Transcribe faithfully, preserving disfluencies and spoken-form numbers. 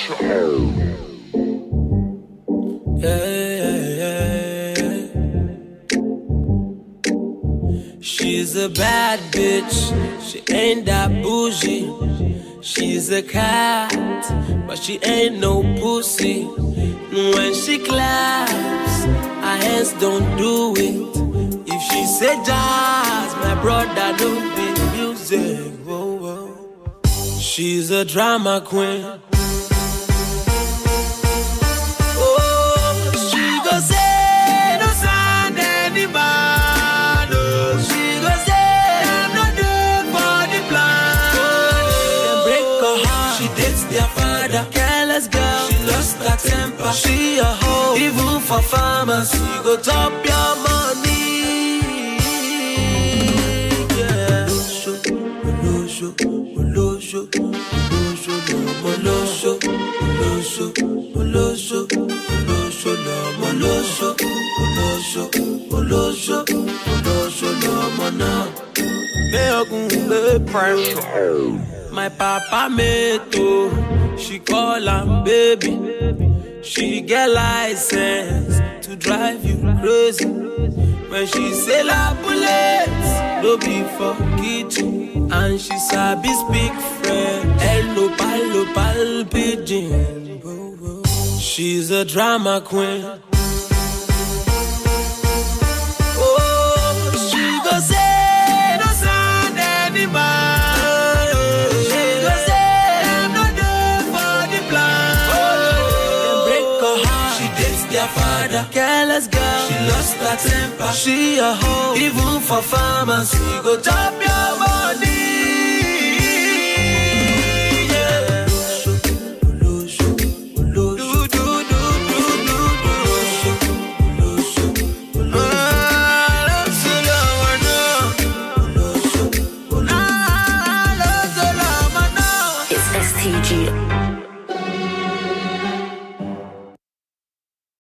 She's a bad bitch, she ain't that bougie. She's a cat, but she ain't no pussy. When she claps, her hands don't do it. If she say jazz, my brother don't be music. Whoa, whoa. She's a drama queen. Oh, she go say no sound anybody. She go say I'm not there for the plan. Then break her heart. She dates their father, careless girl. She lost her temper. She a hoe, even for farmers. She go top your money. Yeah. Olosho, olosho, olosho, olosho, olosho, olosho, olosho, olosho, olosho, olosho, olosho, olosho, my papa meto, she call am baby. She get license to drive you crazy. When she say la bullet, no be for kitchen. And she sabi speak French. Hello, palo, pal, pidgin. She's a drama queen. Oh, she go say no sound anybody. She go say I'm not there for the plan. Then break her heart. She dates their father, careless girl. She lost her temper. She a hoe, even for farmers. She go chop your money. It's S T G.